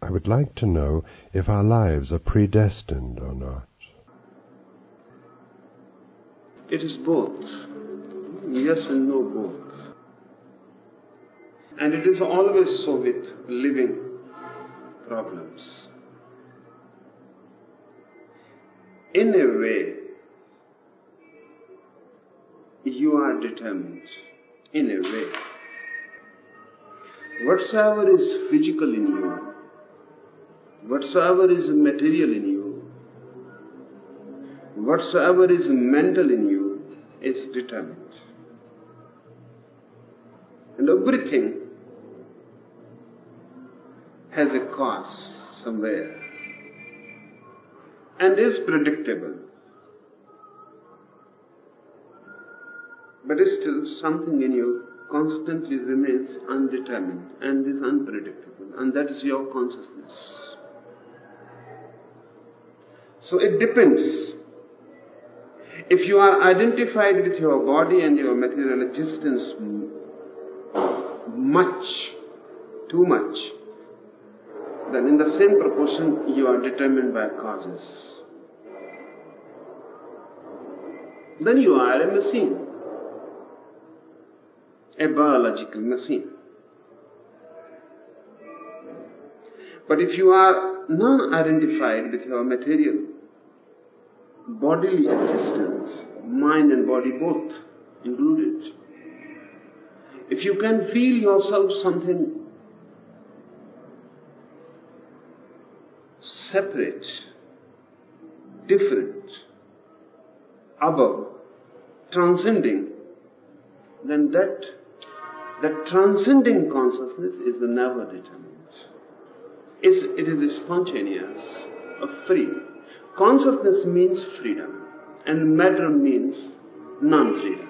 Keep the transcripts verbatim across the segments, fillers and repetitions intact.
I would like to know if our lives are predestined or not. It is both. Yes and no, both. And it is always so with living problems. In a way, you are determined. In a way. Whatsoever is physical in you, whatsoever is material in you, whatsoever is mental in you is determined. And everything has a cause somewhere and is predictable. But still something in you constantly remains undetermined and is unpredictable, and that is your consciousness. So it depends. If you are identified with your body and your material existence much, too much, then in the same proportion you are determined by causes. Then you are a machine, a biological machine. But if you are non-identified with your material, bodily existence, mind and body both included, if you can feel yourself something separate, different, above, transcending, then that that transcending consciousness is never determined. It's, it is spontaneous, or free. Consciousness means freedom, and matter means non-freedom.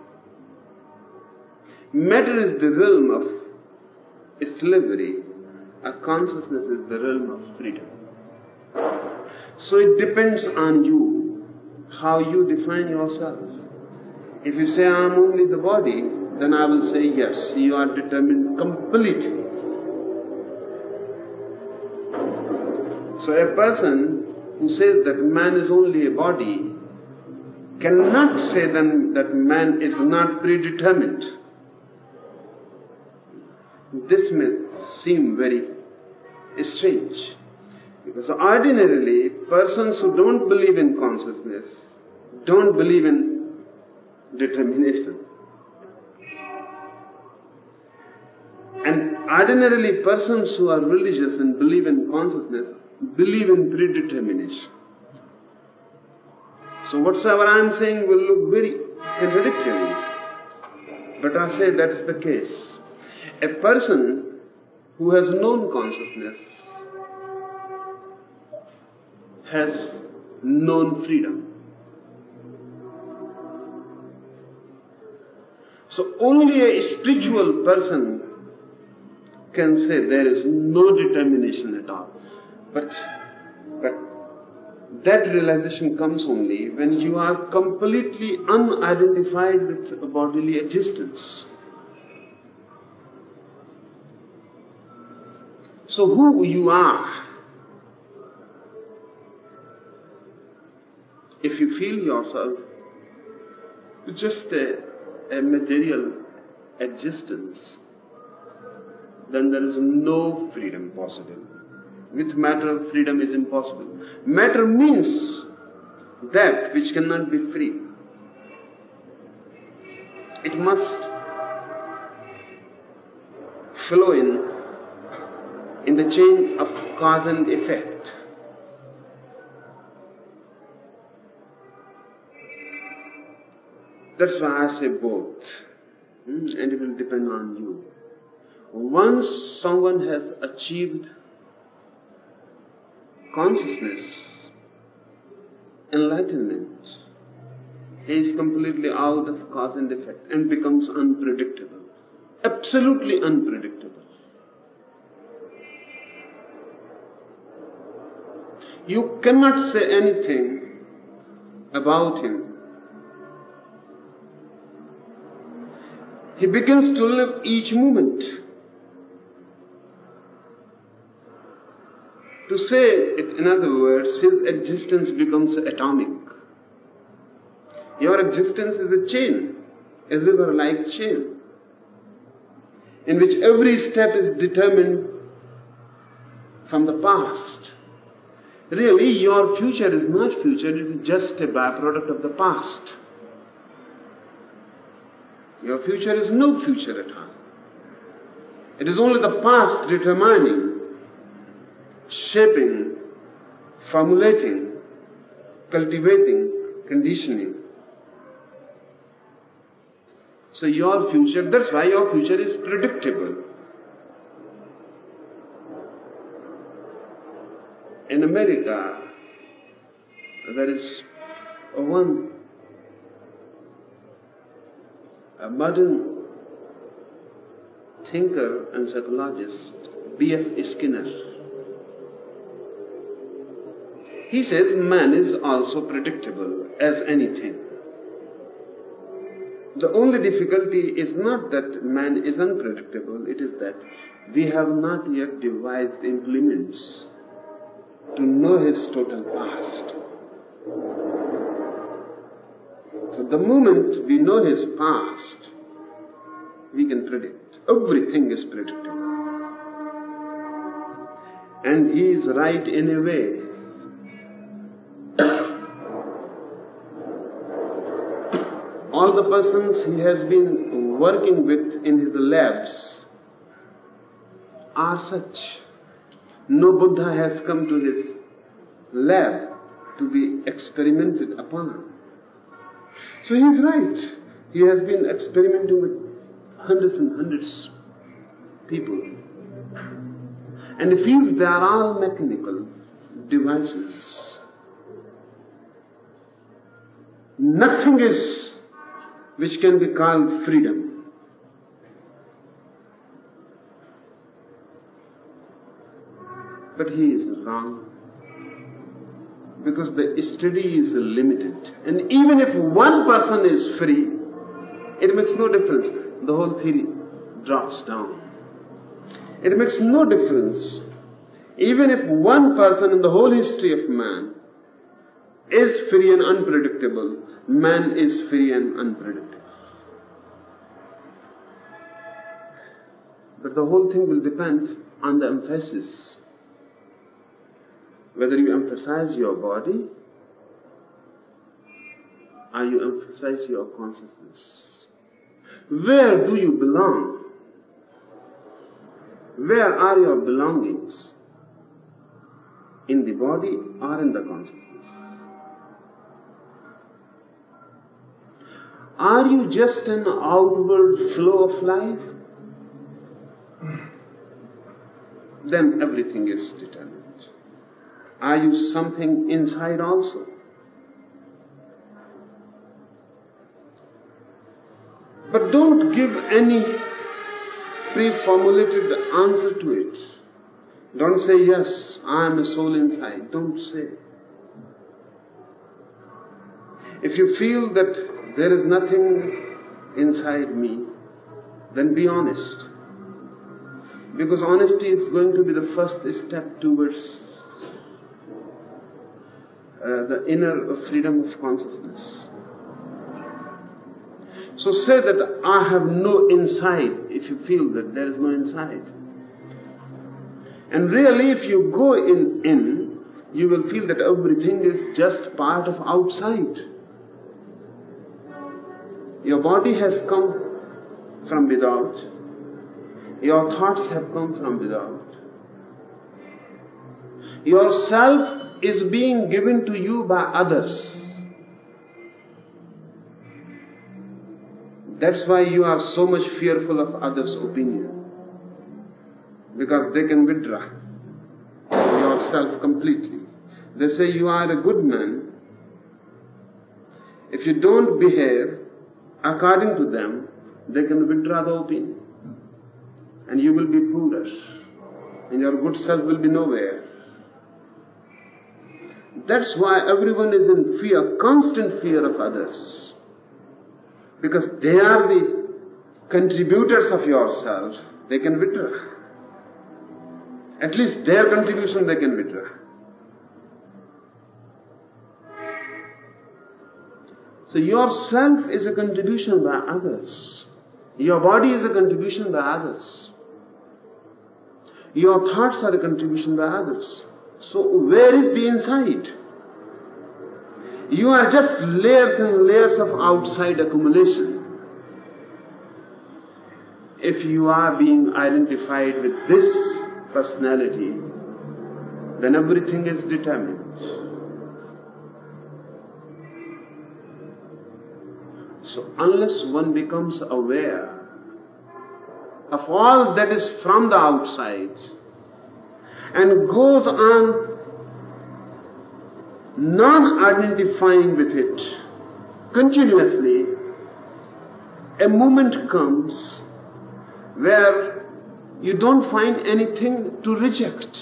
Matter is the realm of slavery, a consciousness is the realm of freedom. So it depends on you, how you define yourself. If you say, I am only the body, then I will say, yes, you are determined completely. So a person who says that man is only a body cannot say then that man is not predetermined. This may seem very strange, because ordinarily persons who don't believe in consciousness don't believe in determination. And ordinarily persons who are religious and believe in consciousness believe in predetermination. So whatsoever I am saying will look very contradictory, but I say that is the case. A person who has known consciousness has known freedom. So only a spiritual person can say there is no determination at all. But, but that realization comes only when you are completely unidentified with a bodily existence. So who you are, if you feel yourself just a, a material existence, then there is no freedom possible. With matter, freedom is impossible. Matter means that which cannot be free. It must flow in in the chain of cause and effect. That's why I say both, and it will depend on you. Once someone has achieved consciousness, enlightenment, he is completely out of cause and effect and becomes unpredictable, absolutely unpredictable. You cannot say anything about him. He begins to live each moment. To say it in other words, his existence becomes atomic. Your existence is a chain, a river-like chain, in which every step is determined from the past. Really, your future is not future, it is just a byproduct of the past. Your future is no future at all. It is only the past determining, shaping, formulating, cultivating, conditioning. So your future, that's why your future is predictable. In America, there is a one, a modern thinker and psychologist, B F Skinner. He says man is also predictable as anything. The only difficulty is not that man is unpredictable, it is that we have not yet devised implements to know his total past. So the moment we know his past, we can predict. Everything is predictable. And he is right in a way. All the persons he has been working with in his labs are such. No Buddha has come to his lab to be experimented upon. So he is right. He has been experimenting with hundreds and hundreds of people. And he feels they are all mechanical devices. Nothing is which can be called freedom. But he is wrong. Because the study is limited. And even if one person is free, it makes no difference. The whole theory drops down. It makes no difference. Even if one person in the whole history of man is free and unpredictable, man is free and unpredictable. But the whole thing will depend on the emphasis. Whether you emphasize your body or you emphasize your consciousness. Where do you belong? Where are your belongings? In the body or in the consciousness? Are you just an outward flow of life? Then everything is determined. Are you something inside also? But don't give any pre-formulated answer to it. Don't say, yes, I am a soul inside. Don't say. If you feel that there is nothing inside me, then be honest. Because honesty is going to be the first step towards uh, the inner freedom of consciousness. So say that I have no inside if you feel that there is no inside. And really if you go in, in, you will feel that everything is just part of outside. Your body has come from without. Your thoughts have come from without. Your self is being given to you by others. That's why you are so much fearful of others' opinion. Because they can withdraw yourself completely. They say you are a good man. If you don't behave according to them, they can withdraw the opinion. And you will be poorer. And your good self will be nowhere. That's why everyone is in fear, constant fear of others. Because they are the contributors of yourself. They can withdraw. At least their contribution they can withdraw. So yourself is a contribution by others. Your body is a contribution by others. Your thoughts are a contribution by others. So where is the inside? You are just layers and layers of outside accumulation. If you are being identified with this personality, then everything is determined. So unless one becomes aware of all that is from the outside and goes on non-identifying with it continuously, a moment comes where you don't find anything to reject.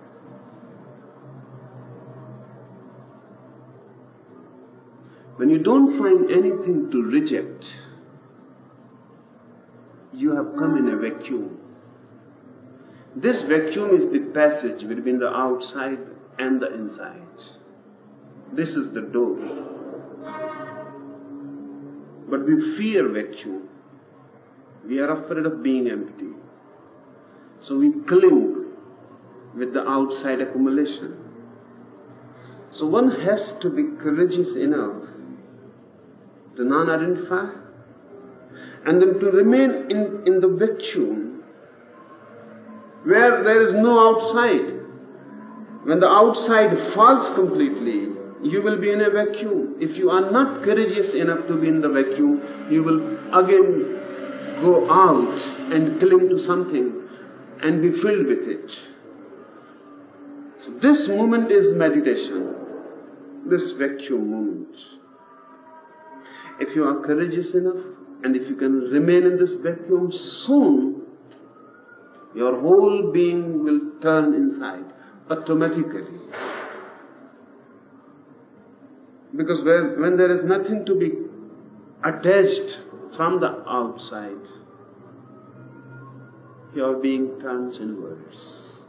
When you don't find anything to reject, you have come in a vacuum. This vacuum is the passage between the outside and the inside. This is the door. But we fear vacuum. We are afraid of being empty. So we cling with the outside accumulation. So one has to be courageous enough to non-identify and then to remain in, in the vacuum where there is no outside. When the outside falls completely, you will be in a vacuum. If you are not courageous enough to be in the vacuum, you will again go out and cling to something and be filled with it. So this moment is meditation, this vacuum moment. If you are courageous enough and if you can remain in this vacuum, soon your whole being will turn inside automatically. Because when, when there is nothing to be attached from the outside, your being turns inwards.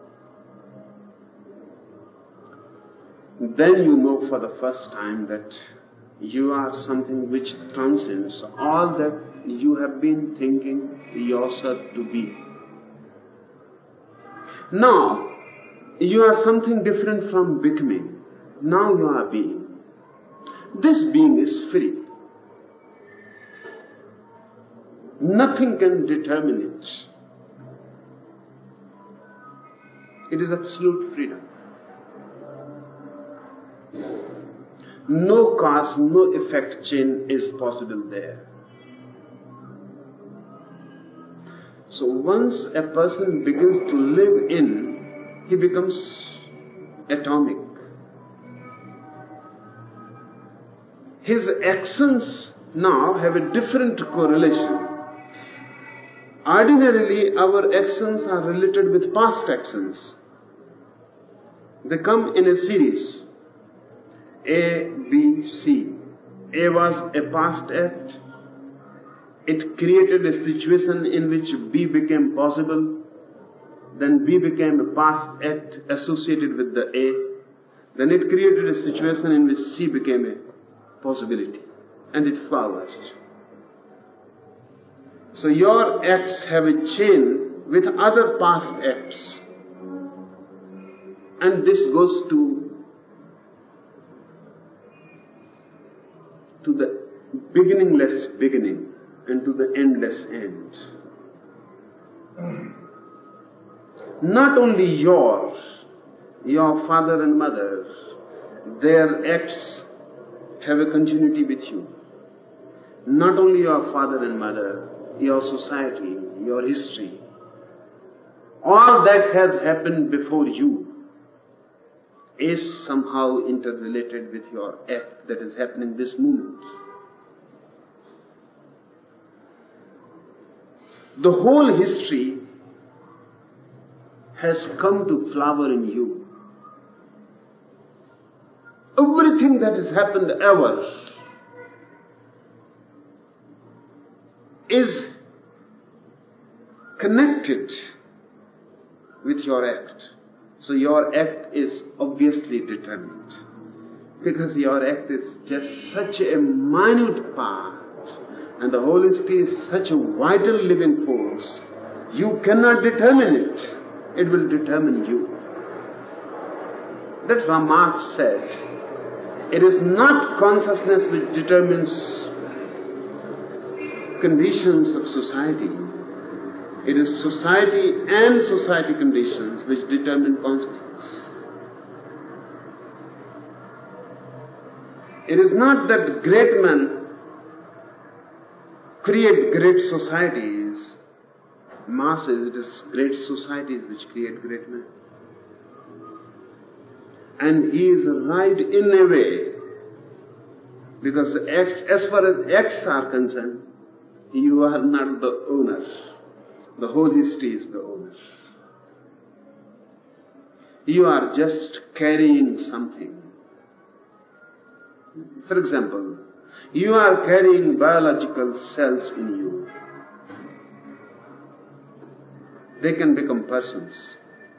Then you know for the first time that you are something which transcends all that you have been thinking yourself to be. Now, you are something different from becoming. Now you are being. This being is free. Nothing can determine it. It is absolute freedom. No cause, no effect chain is possible there. So once a person begins to live in, he becomes atomic. His actions now have a different correlation. Ordinarily, our actions are related with past actions. They come in a series. A, B, C. A was a past act. It created a situation in which B became possible. Then B became a past act associated with the A. Then it created a situation in which C became a possibility. And it flourished. So your acts have a chain with other past acts. And this goes to to the beginningless beginning and to the endless end. Not only your, your father and mother, their acts have a continuity with you. Not only your father and mother, your society, your history. All that has happened before you is somehow interrelated with your act that is happening this moment. The whole history has come to flower in you. Everything that has happened ever is connected with your act. So your act is obviously determined. Because your act is just such a minute part, and the holisty is such a vital living force, you cannot determine it. It will determine you. That's why Marx said, it is not consciousness which determines conditions of society. It is society and society conditions which determine consciousness. It is not that great men create great societies, masses, it is great societies which create great men. And he is right in a way, because acts, as far as acts are concerned, you are not the owner. The whole history is the owner. You are just carrying something. For example, you are carrying biological cells in you. They can become persons.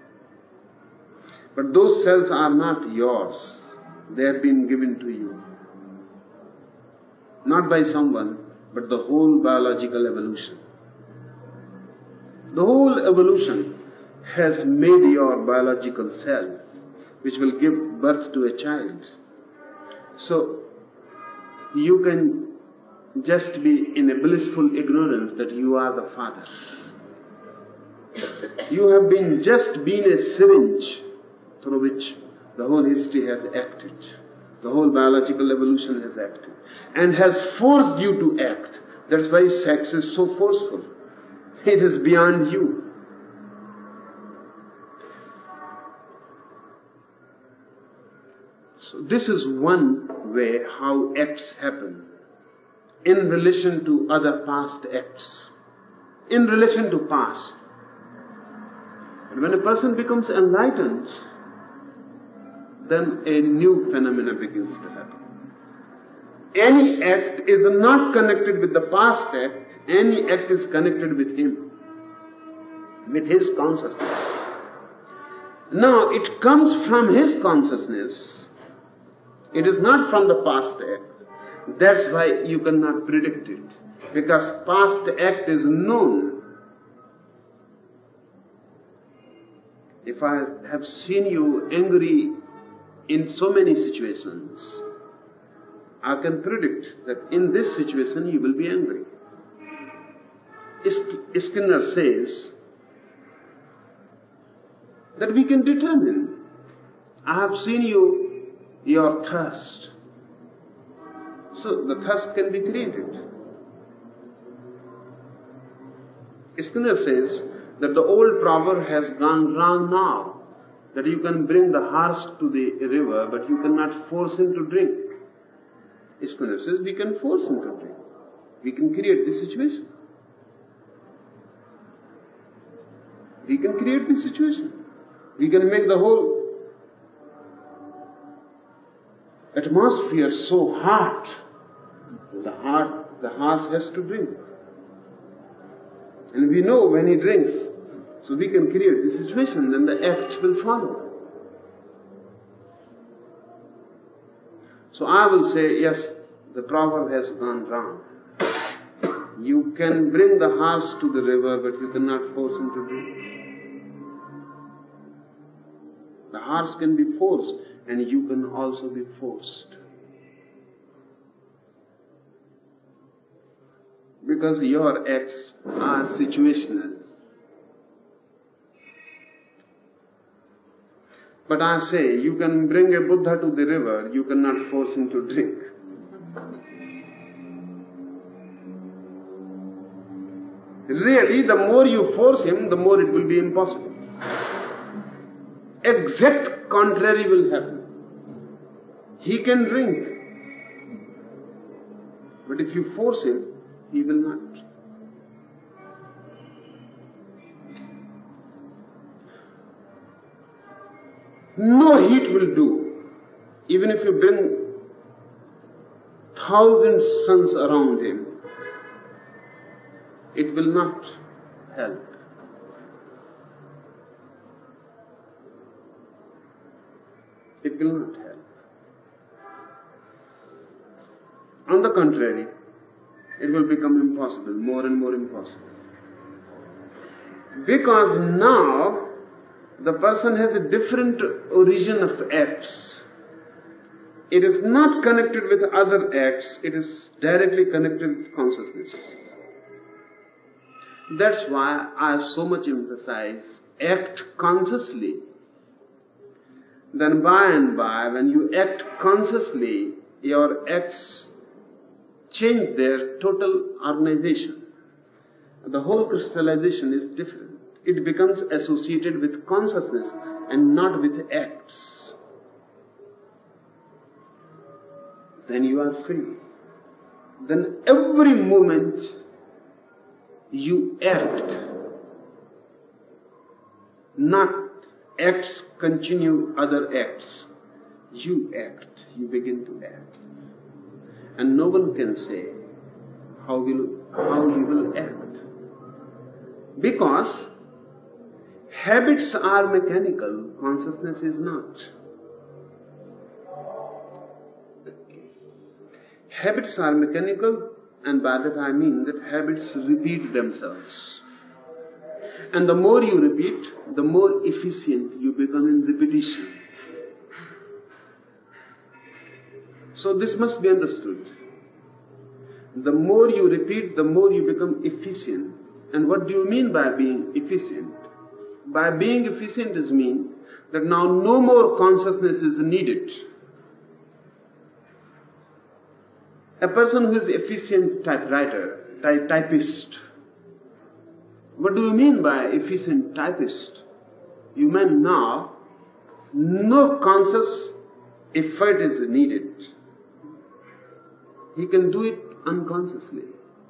But those cells are not yours. They have been given to you. Not by someone, but the whole biological evolution. The whole evolution has made your biological cell, which will give birth to a child. So, you can just be in a blissful ignorance that you are the father. You have been just been a syringe through which the whole history has acted. The whole biological evolution has acted. And has forced you to act. That's why sex is so forceful. It is beyond you. So this is one way how acts happen in relation to other past acts, in relation to past. And when a person becomes enlightened, then a new phenomena begins to happen. Any act is not connected with the past act, any act is connected with him, with his consciousness. Now it comes from his consciousness. It is not from the past act. That's why you cannot predict it. Because past act is known. If I have seen you angry in so many situations, I can predict that in this situation you will be angry. Skinner says that we can determine. I have seen you your thirst. So the thirst can be created. Skinner says that the old proverb has gone wrong now, that you can bring the horse to the river, but you cannot force him to drink. Skinner says we can force him to drink. We can create the situation. We can create the situation. We can make the whole atmosphere so hot, the heart, the horse has to drink. And we know when he drinks, so we can create the situation, then the act will follow. So I will say, yes, the proverb has gone wrong. You can bring the horse to the river, but you cannot force him to drink. The horse can be forced, and you can also be forced. Because your acts are situational. But I say, you can bring a Buddha to the river, you cannot force him to drink. Really, the more you force him, the more it will be impossible. Exact contrary will happen. He can drink, but if you force him, he will not. No heat will do. Even if you bring thousand suns around him, it will not help. it will not help. On the contrary, it will become impossible, more and more impossible. Because now the person has a different origin of acts. It is not connected with other acts, it is directly connected with consciousness. That's why I so much emphasize act consciously. Then by and by, when you act consciously, your acts change their total organization. The whole crystallization is different. It becomes associated with consciousness and not with acts. Then you are free. Then every moment you act, not acts continue other acts. You act, you begin to act. And no one can say how, will, how you will act. Because habits are mechanical, consciousness is not. Habits are mechanical, and by that I mean that habits repeat themselves. And the more you repeat, the more efficient you become in repetition. So this must be understood. The more you repeat, the more you become efficient. And what do you mean by being efficient? By being efficient is mean that now no more consciousness is needed. A person who is efficient typewriter, ty- typist, what do you mean by efficient typist? You mean now no conscious effort is needed. He can do it unconsciously.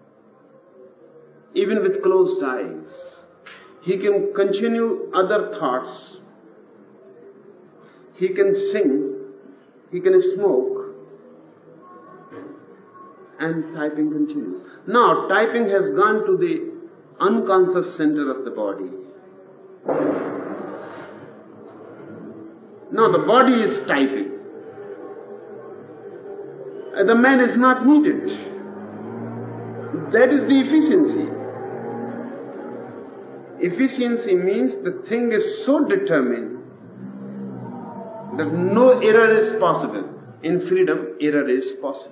Even with closed eyes. He can continue other thoughts. He can sing. He can smoke. And typing continues. Now, typing has gone to the unconscious center of the body. Now, the body is typing. The man is not needed. That is the efficiency. Efficiency means the thing is so determined that no error is possible. In freedom, error is possible.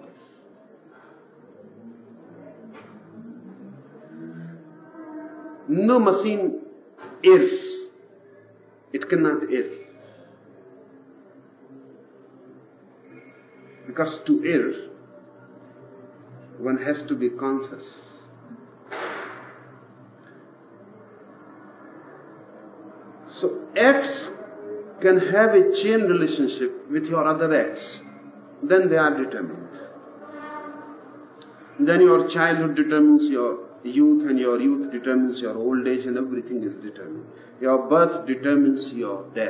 No machine errs. It cannot err. Because to err, one has to be conscious. So acts can have a chain relationship with your other acts. Then they are determined. Then your childhood determines your youth, and your youth determines your old age, and everything is determined. Your birth determines your death.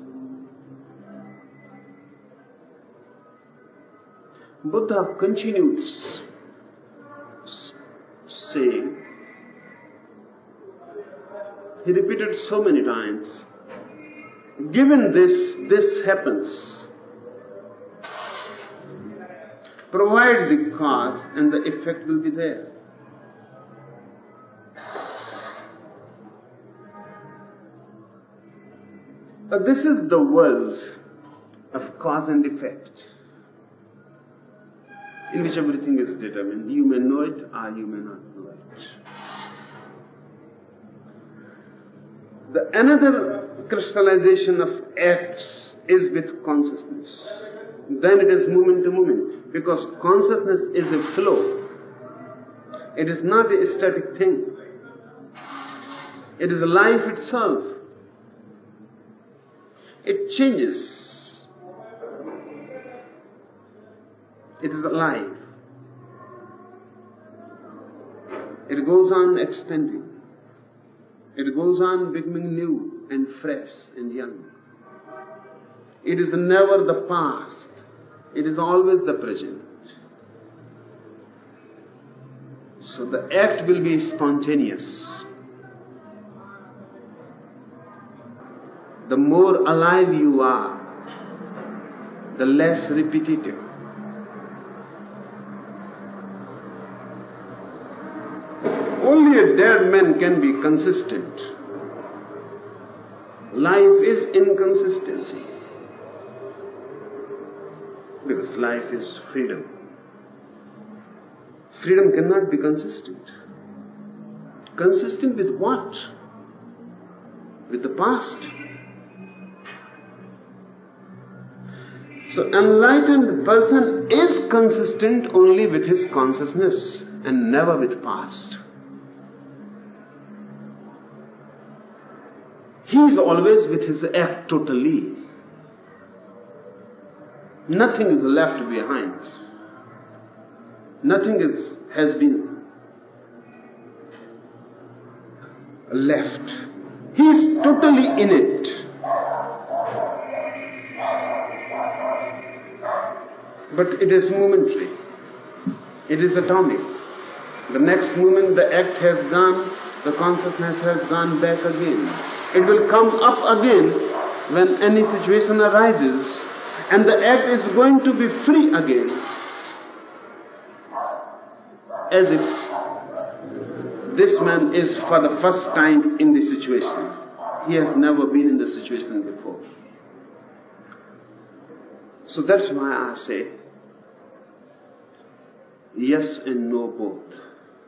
Buddha continues saying, he repeated so many times, given this, this happens. Provide the cause and the effect will be there. But this is the world of cause and effect, in which everything is determined. You may know it or you may not know it. The another crystallization of acts is with consciousness. Then it is moment to moment, because consciousness is a flow. It is not a static thing. It is life itself. It changes. It is alive. It goes on expanding. It goes on becoming new and fresh and young. It is never the past. It is always the present. So the act will be spontaneous. The more alive you are, the less repetitive. Only a dead man can be consistent. Life is inconsistency. Because life is freedom. Freedom cannot be consistent. Consistent with what? With the past. So enlightened person is consistent only with his consciousness and never with past. He is always with his act totally. Nothing is left behind. Nothing is, has been left. He is totally in it. But it is momentary. It is atomic. The next moment the act has gone, the consciousness has gone back again. It will come up again when any situation arises, and the act is going to be free again. As if this man is for the first time in the situation. He has never been in the situation before. So that's why I say, yes and no both.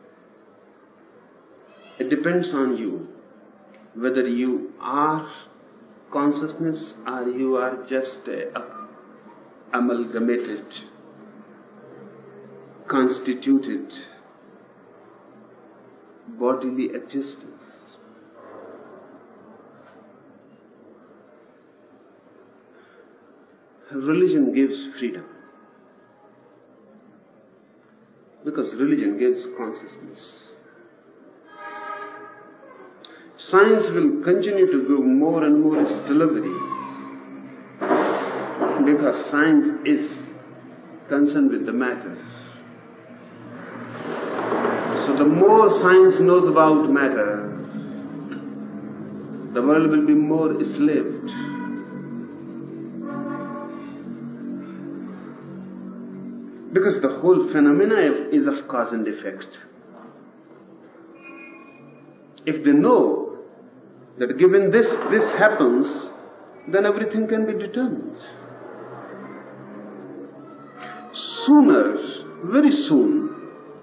It depends on you, whether you are consciousness or you are just a amalgamated, constituted bodily existence. Religion gives freedom, because religion gives consciousness. Science will continue to give more and more its delivery, because science is concerned with the matter. So the more science knows about matter, the world will be more enslaved. Because the whole phenomena is of cause and effect. If they know that given this, this happens, then everything can be determined. Sooner, very soon,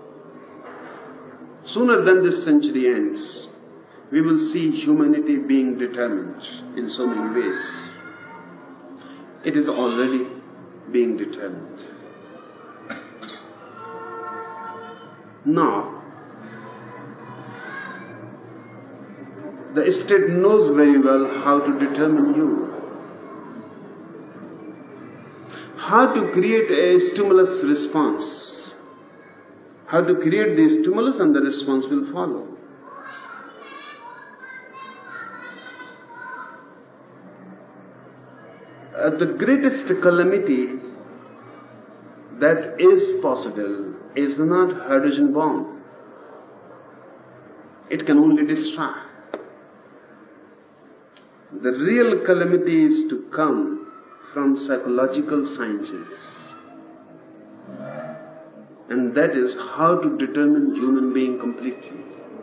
sooner than this century ends, we will see humanity being determined in so many ways. It is already being determined. Now, the state knows very well how to determine you, how to create a stimulus response, how to create the stimulus and the response will follow. Uh, the greatest calamity that is possible is not hydrogen bomb. It can only destroy. The real calamity is to come from psychological sciences. And that is how to determine human being completely.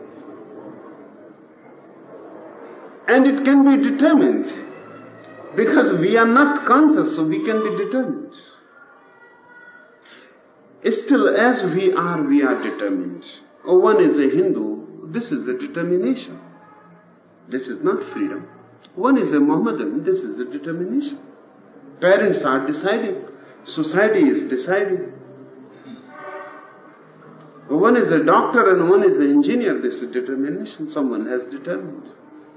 And it can be determined because we are not conscious, so we can be determined. Still, as we are, we are determined. Oh, one is a Hindu, this is the determination. This is not freedom. One is a Mohammedan, this is the determination. Parents are deciding. Society is deciding. One is a doctor and one is an engineer, this is determination. Someone has determined.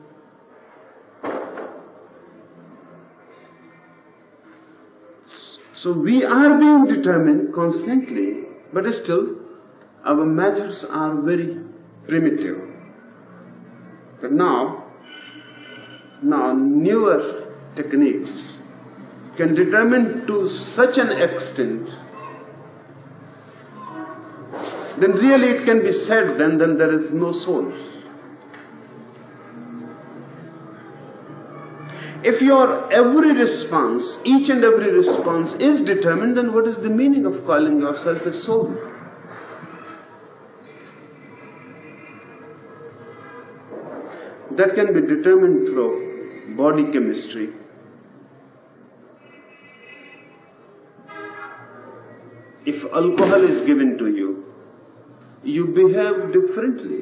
So we are being determined constantly, but still our methods are very primitive. But now, now newer techniques can determine to such an extent, then really it can be said then, then there is no soul. If your every response, each and every response is determined, then what is the meaning of calling yourself a soul? That can be determined through body chemistry. If alcohol is given to you, you behave differently.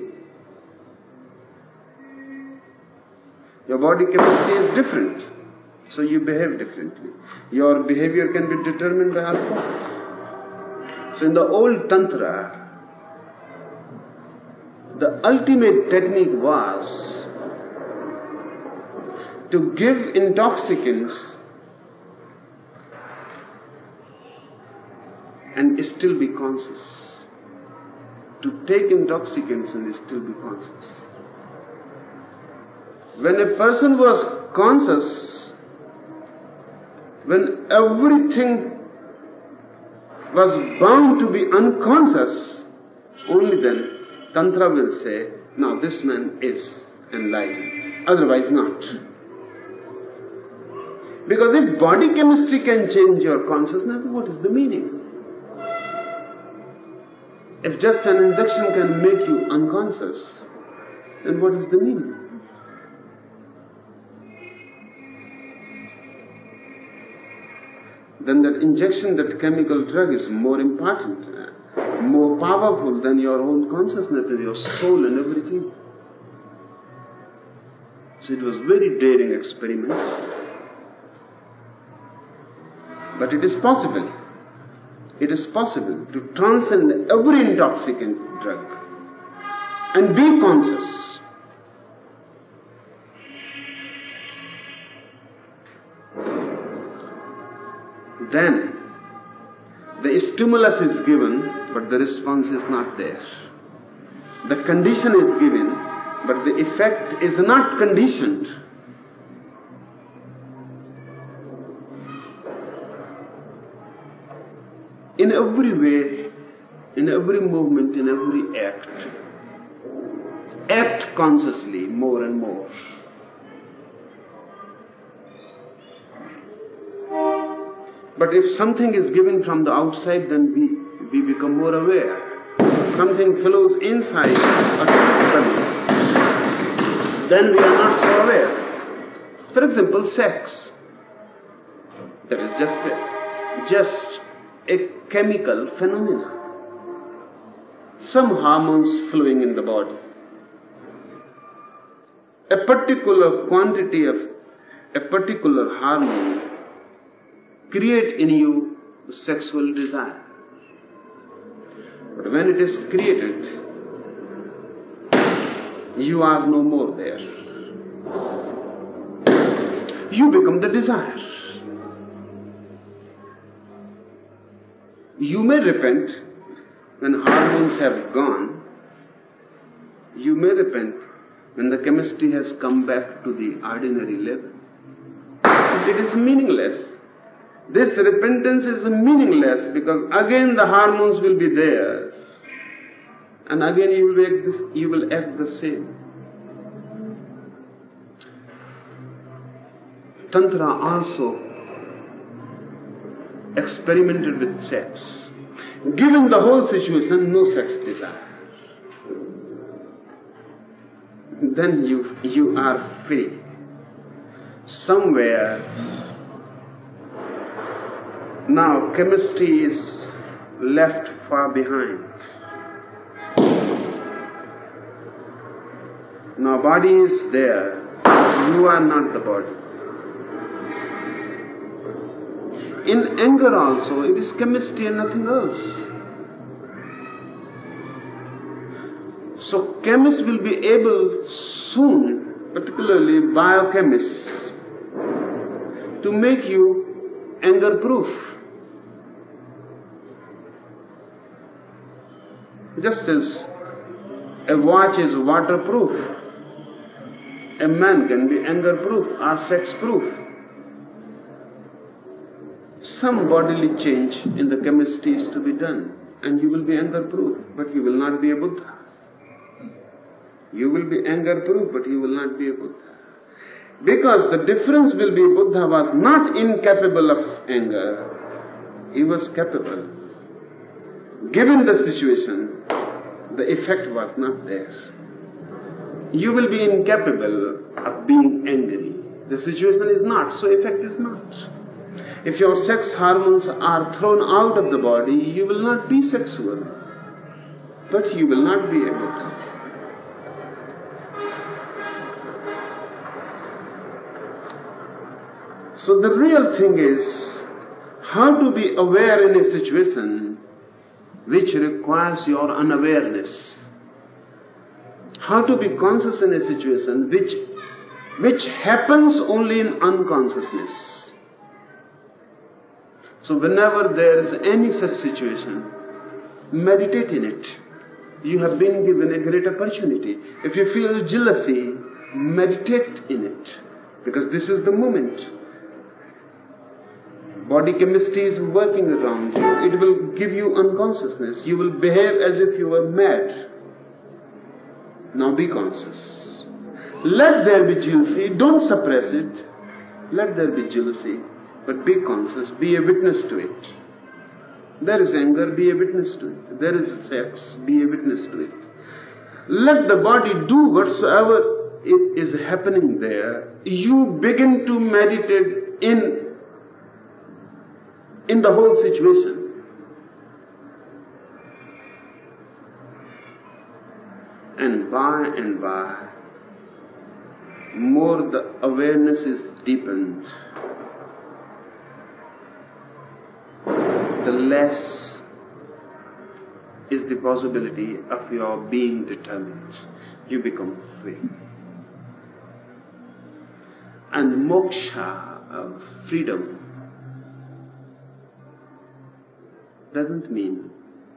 Your body chemistry is different, so you behave differently. Your behavior can be determined by alcohol. So in the old Tantra, the ultimate technique was to give intoxicants and still be conscious. To take intoxicants and still be conscious. When a person was conscious, when everything was bound to be unconscious, only then Tantra will say, now this man is enlightened, otherwise not. Because if body chemistry can change your consciousness, what is the meaning? If just an injection can make you unconscious, then what is the meaning? Then that injection, that chemical drug is more important, more powerful than your own consciousness and your soul and everything. So it was a very daring experiment. But it is possible. It is possible to transcend every intoxicant drug and be conscious. Then the stimulus is given, but the response is not there. The condition is given, but the effect is not conditioned. In every way, in every movement, in every act, act consciously more and more. But if something is given from the outside, then we, we become more aware. Something flows inside automatically, then we are not so aware. For example, sex. That is just a, just a chemical phenomenon. Some hormones flowing in the body. A particular quantity of a particular hormone create in you sexual desire. But when it is created, you are no more there. You become the desire. You may repent when hormones have gone. You may repent when the chemistry has come back to the ordinary level. But it is meaningless. This repentance is meaningless because again the hormones will be there and again you will act, this, you will act the same. Tantra also experimented with sex. Given the whole situation, no sex desire. Then you, you are free. Somewhere now chemistry is left far behind. Now body is there. You are not the body. In anger also, it is chemistry and nothing else. So chemists will be able soon, particularly biochemists, to make you anger-proof. Just as a watch is waterproof, a man can be anger-proof or sex-proof. Some bodily change in the chemistry is to be done, and you will be anger-proof, but you will not be a Buddha. You will be anger-proof, but you will not be a Buddha. Because the difference will be Buddha was not incapable of anger. He was capable. Given the situation, the effect was not there. You will be incapable of being angry. The situation is not, so effect is not. If your sex hormones are thrown out of the body, you will not be sexual. But you will not be a Buddha. So the real thing is how to be aware in a situation which requires your unawareness. How to be conscious in a situation which, which happens only in unconsciousness. So whenever there is any such situation, meditate in it. You have been given a great opportunity. If you feel jealousy, meditate in it. Because this is the moment. Body chemistry is working around you. It will give you unconsciousness. You will behave as if you were mad. Now be conscious. Let there be jealousy. Don't suppress it. Let there be jealousy. But be conscious. Be a witness to it. There is anger. Be a witness to it. There is sex. Be a witness to it. Let the body do whatsoever it is happening there. You begin to meditate in in the whole situation. And by and by, more the awareness is deepened, the less is the possibility of your being determined. You become free. And moksha, of freedom, doesn't mean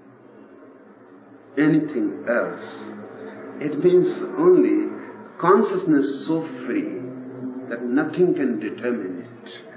anything else. It means only consciousness so free that nothing can determine it.